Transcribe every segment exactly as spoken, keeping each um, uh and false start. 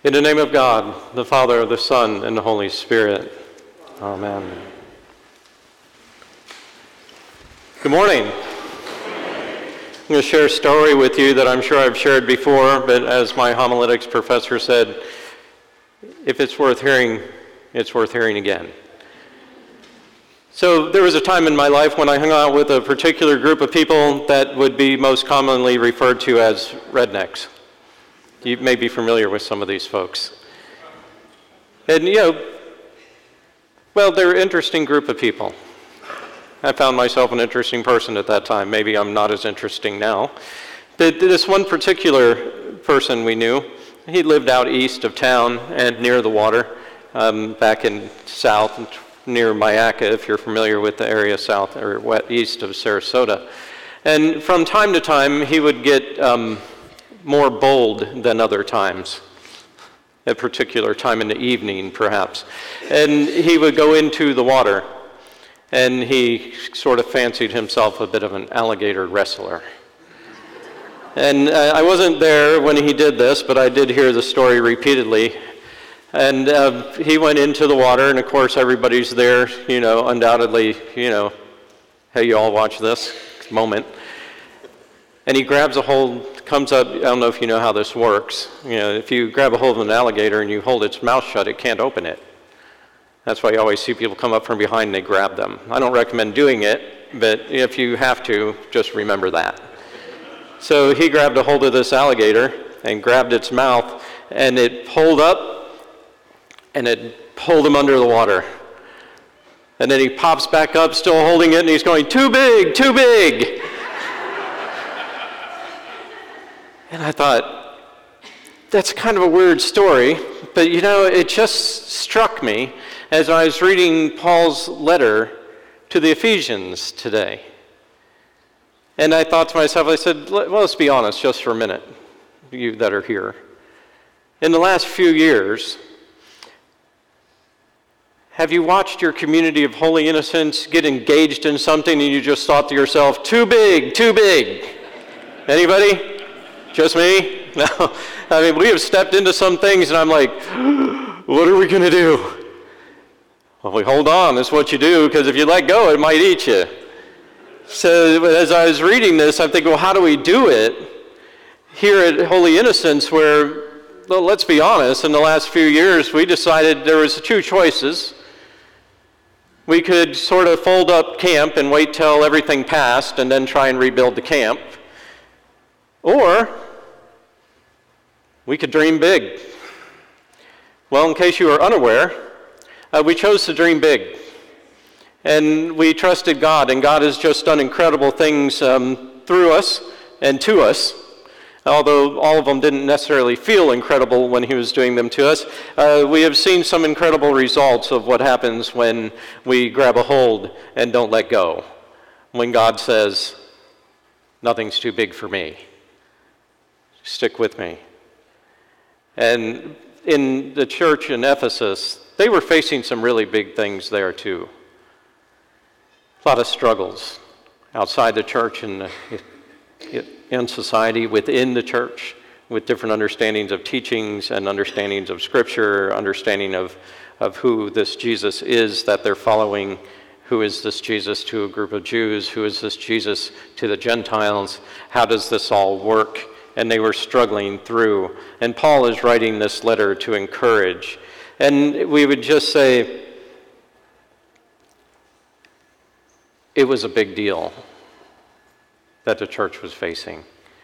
In the name of God, the Father, the Son, and the Holy Spirit. Amen. Good morning. I'm going to share a story with you that I'm sure I've shared before, but as my homiletics professor said, if it's worth hearing, it's worth hearing again. So there was a time in my life when I hung out with a particular group of people that would be most commonly referred to as rednecks. You may be familiar with some of these folks. And, you know, well, they're an interesting group of people. I found myself an interesting person at that time. Maybe I'm not as interesting now. But this one particular person we knew, he lived out east of town and near the water, um, back in south, near Myakka, if you're familiar with the area south or west, east of Sarasota. And from time to time, he would get um, more bold than other times, a particular time in the evening, perhaps. And he would go into the water, and he sort of fancied himself a bit of an alligator wrestler. And uh, I wasn't there when he did this, but I did hear the story repeatedly. And uh, he went into the water, and of course everybody's there, you know, undoubtedly, you know, hey, you all watch this moment. And he grabs a hold, comes up, I don't know if you know how this works. You know, if you grab a hold of an alligator and you hold its mouth shut, it can't open it. That's why you always see people come up from behind and they grab them. I don't recommend doing it, but if you have to, just remember that. So he grabbed a hold of this alligator and grabbed its mouth, and it pulled up, and it pulled him under the water. And then he pops back up, still holding it, and he's going, too big, too big. And I thought, that's kind of a weird story, but you know, it just struck me as I was reading Paul's letter to the Ephesians today. And I thought to myself, I said, well, let's be honest just for a minute, you that are here. In the last few years, have you watched your community of holy innocents get engaged in something and you just thought to yourself, too big, too big? Anybody? Just me? No. I mean, we have stepped into some things and I'm like, what are we going to do? Well, we hold on. That's what you do, because if you let go, it might eat you. So as I was reading this, I'm thinking, well, how do we do it here at Holy Innocents where, well, let's be honest, in the last few years, we decided there was two choices. We could sort of fold up camp and wait till everything passed and then try and rebuild the camp. Or we could dream big. Well, in case you are unaware, uh, we chose to dream big. And we trusted God, and God has just done incredible things um, through us and to us. Although all of them didn't necessarily feel incredible when he was doing them to us, uh, we have seen some incredible results of what happens when we grab a hold and don't let go. When God says, nothing's too big for me. Stick with me. And in the church in Ephesus, they were facing some really big things there too. A lot of struggles outside the church and in society, within the church, with different understandings of teachings and understandings of Scripture, understanding of, of who this Jesus is that they're following. Who is this Jesus to a group of Jews? Who is this Jesus to the Gentiles? How does this all work? And they were struggling through. And Paul is writing this letter to encourage. And we would just say, it was a big deal that the church was facing.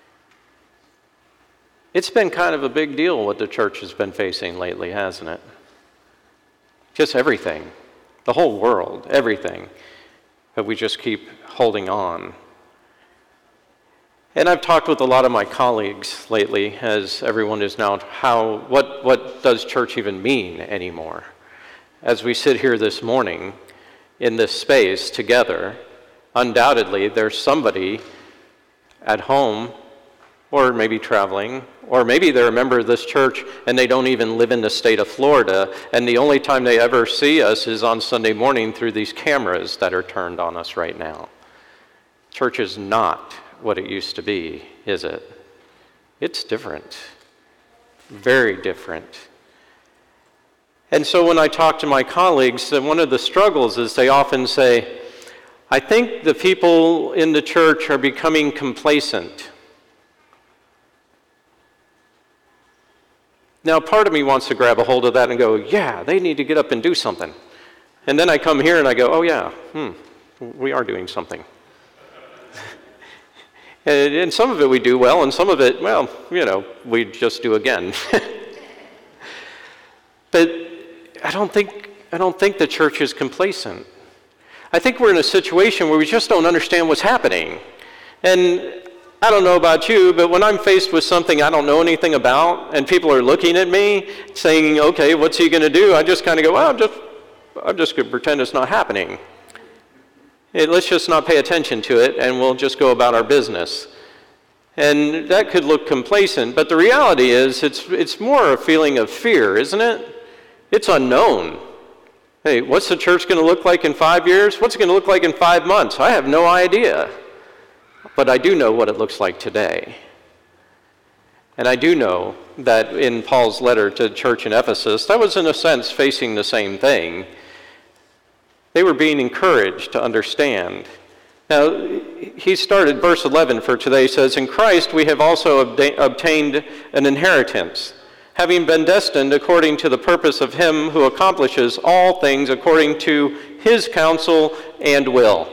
It's been kind of a big deal what the church has been facing lately, hasn't it? Just everything. The whole world, everything. But we just keep holding on. And I've talked with a lot of my colleagues lately, as everyone is now, how, what, what does church even mean anymore? As we sit here this morning in this space together, undoubtedly there's somebody at home, or maybe traveling, or maybe they're a member of this church and they don't even live in the state of Florida, and the only time they ever see us is on Sunday morning through these cameras that are turned on us right now. Church is not what it used to be, is it? It's different. very different. And so when I talk to my colleagues, one of the struggles is they often say, I think the people in the church are becoming complacent. Now, part of me wants to grab a hold of that and go, yeah, they need to get up and do something. And then I come here and I go, oh yeah, hmm, we are doing something. and, and some of it we do well, and some of it, well, you know, we just do again. But I don't think I don't think the church is complacent. I think we're in a situation where we just don't understand what's happening. And I don't know about you, but when I'm faced with something I don't know anything about, and people are looking at me saying, okay, what's he going to do? I just kind of go, well, I'm just, I'm just going to pretend it's not happening. Hey, let's just not pay attention to it, and we'll just go about our business. And that could look complacent, but the reality is it's it's more a feeling of fear, isn't it? It's unknown. Hey, what's the church going to look like in five years? What's it going to look like in five months? I have no idea. But I do know what it looks like today. And I do know that in Paul's letter to the church in Ephesus, that was in a sense facing the same thing. They were being encouraged to understand. Now, he started, verse eleven for today says, in Christ we have also obta- obtained an inheritance, having been destined according to the purpose of him who accomplishes all things according to his counsel and will.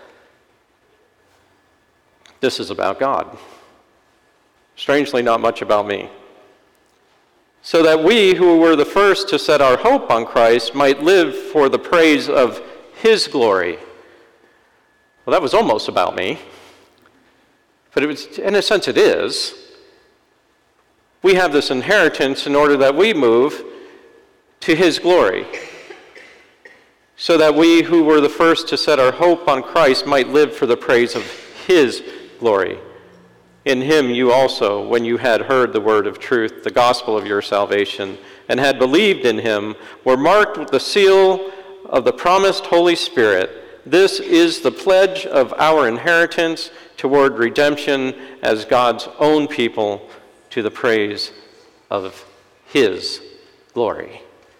This is about God. Strangely, not much about me. So that we who were the first to set our hope on Christ might live for the praise of his glory. Well, that was almost about me. But it was, in a sense it is. We have this inheritance in order that we move to his glory. So that we who were the first to set our hope on Christ might live for the praise of his glory. In him you also, when you had heard the word of truth, the gospel of your salvation, and had believed in him, were marked with the seal of the promised Holy Spirit. This is the pledge of our inheritance toward redemption as God's own people, to the praise of his glory.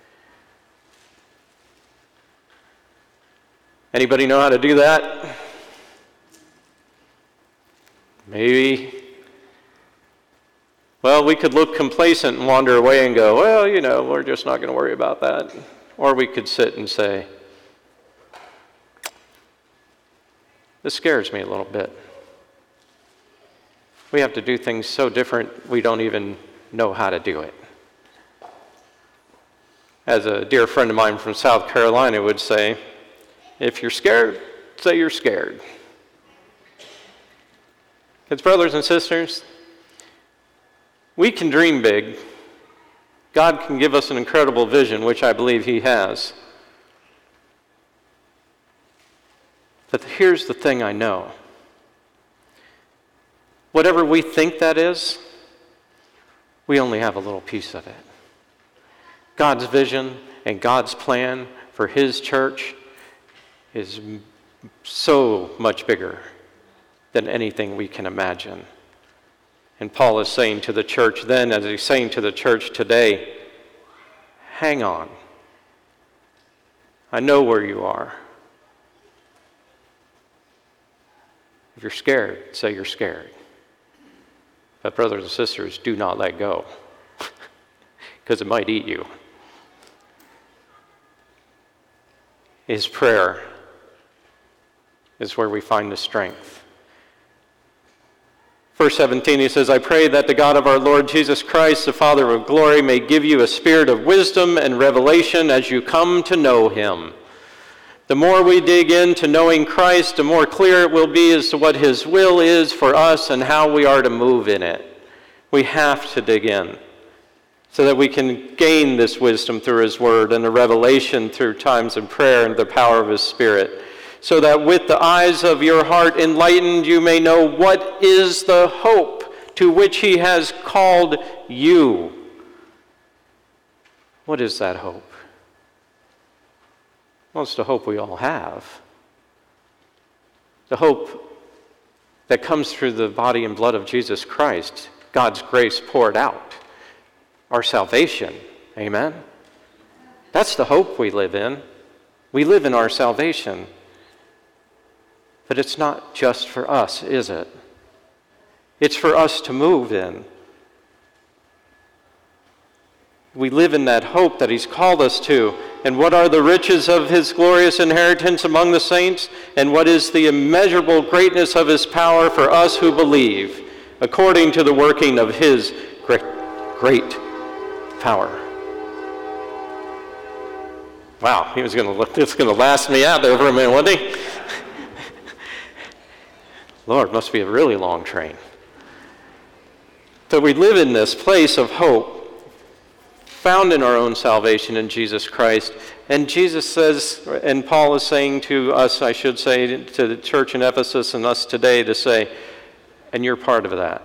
Anybody know how to do that? Maybe. Well, we could look complacent and wander away and go, well, you know, we're just not going to worry about that. Or we could sit and say, this scares me a little bit. We have to do things so different, we don't even know how to do it. As a dear friend of mine from South Carolina would say, if you're scared, say you're scared. Because brothers and sisters, we can dream big. God can give us an incredible vision, which I believe he has. But here's the thing I know. Whatever we think that is, we only have a little piece of it. God's vision and God's plan for his church is so much bigger than anything we can imagine. And Paul is saying to the church then, as he's saying to the church today, hang on. I know where you are. If you're scared, say you're scared. But brothers and sisters, do not let go, because it might eat you. His prayer is where we find the strength. Verse seventeen, he says, I pray that the God of our Lord Jesus Christ, the Father of glory, may give you a spirit of wisdom and revelation as you come to know him. The more we dig into knowing Christ, the more clear it will be as to what his will is for us and how we are to move in it. We have to dig in so that we can gain this wisdom through his word and the revelation through times of prayer and the power of his Spirit, so that with the eyes of your heart enlightened you may know what is the hope to which he has called you. What is that hope? Well, it's the hope we all have. The hope that comes through the body and blood of Jesus Christ, God's grace poured out. our salvation. Amen? That's the hope we live in. We live in our salvation. But it's not just for us, is it? It's for us to move in. We live in that hope that he's called us to. And what are the riches of his glorious inheritance among the saints? And what is the immeasurable greatness of his power for us who believe, according to the working of his great, great power? Wow, he was going to it's going to last me out there for a minute, wasn't he? Lord, must be a really long train. So we live in this place of hope, found in our own salvation in Jesus Christ. And Jesus says, and Paul is saying to us, I should say, to the church in Ephesus and us today, to say, and you're part of that.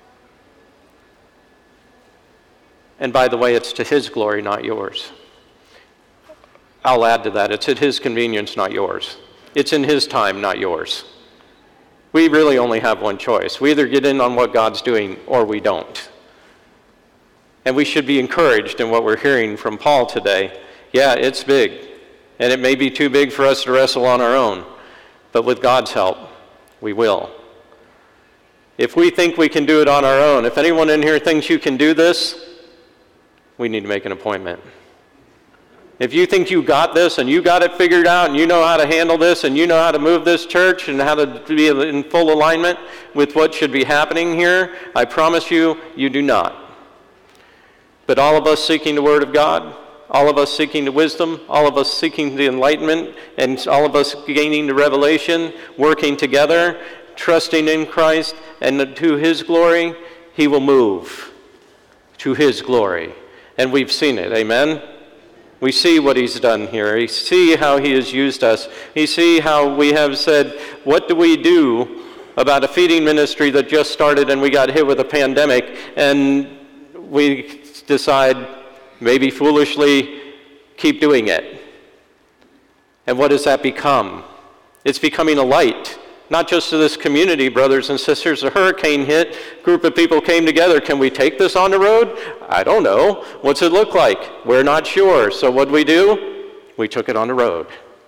And by the way, it's to his glory, not yours. I'll add to that, it's at his convenience, not yours. It's in his time, not yours. We really only have one choice. We either get in on what God's doing or we don't. And we should be encouraged in what we're hearing from Paul today. Yeah, it's big. And it may be too big for us to wrestle on our own. But with God's help, we will. If we think we can do it on our own, if anyone in here thinks you can do this, we need to make an appointment. If you think you got this and you got it figured out and you know how to handle this and you know how to move this church and how to be in full alignment with what should be happening here, I promise you, you do not. But all of us seeking the Word of God, all of us seeking the wisdom, all of us seeking the enlightenment, and all of us gaining the revelation, working together, trusting in Christ, and to his glory, he will move to his glory. And we've seen it, amen? We see what he's done here. We see how he has used us. We see how we have said, what do we do about a feeding ministry that just started and we got hit with a pandemic, and we decide, maybe foolishly, keep doing it. And what does that become? It's becoming a light, not just to this community, brothers and sisters. A hurricane hit, a group of people came together. Can we take this on the road? I don't know. What's it look like? We're not sure. So what did we do? We took it on the road.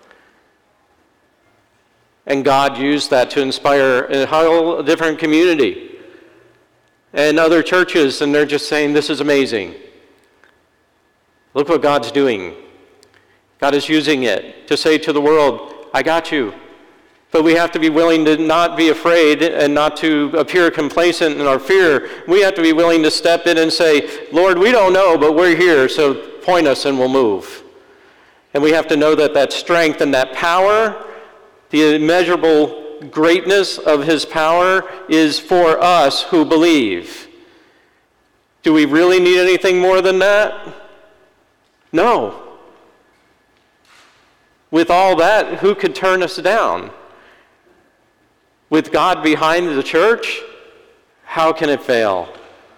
And God used that to inspire a whole different community and other churches, and they're just saying, this is amazing. Look what God's doing. God is using it to say to the world, I got you. But we have to be willing to not be afraid and not to appear complacent in our fear. We have to be willing to step in and say, Lord, we don't know, but we're here, so point us and we'll move. And we have to know that that strength and that power, the immeasurable greatness of his power, is for us who believe. Do we really need anything more than that? No. With all that, who could turn us down? With God behind the church, how can it fail?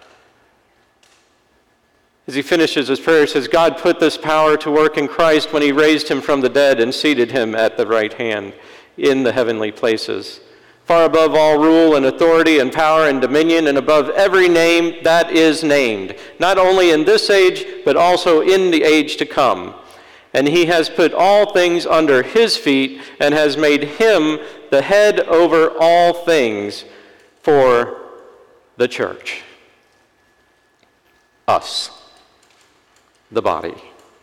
As he finishes his prayer, he says, God put this power to work in Christ when he raised him from the dead and seated him at the right hand in the heavenly places, far above all rule and authority and power and dominion, and above every name that is named, not only in this age, but also in the age to come. And he has put all things under his feet and has made him the head over all things for the church. Us, the body.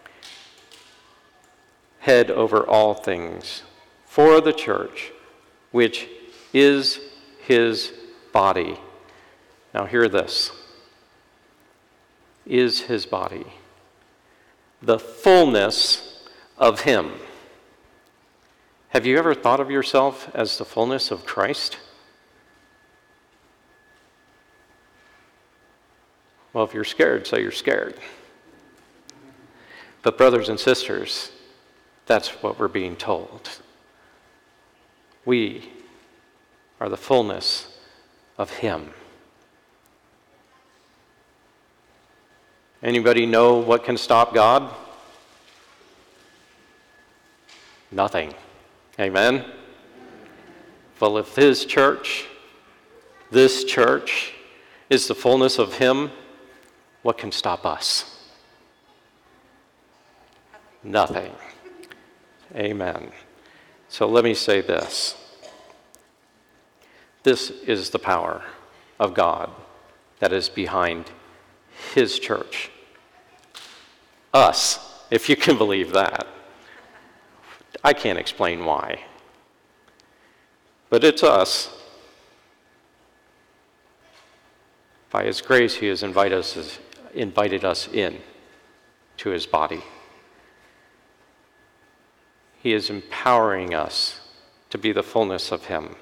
Head over all things for the church, which is his body. Now hear this. Is his body. The fullness of him. Have you ever thought of yourself as the fullness of Christ? Well, if you're scared, say you're scared. But brothers and sisters, that's what we're being told. We are the fullness of him. Anybody know what can stop God? Nothing. Amen? Well, if his church, this church, is the fullness of him, What can stop us? Nothing. Amen. So let me say this. This is the power of God that is behind his church. Us, if you can believe that. I can't explain why. But it's us. By his grace, he has invited us, invited us in to his body. He is empowering us to be the fullness of him.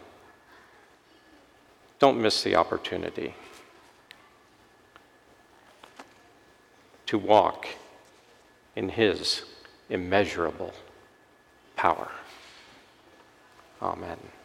Don't miss the opportunity to walk in his immeasurable power. Amen.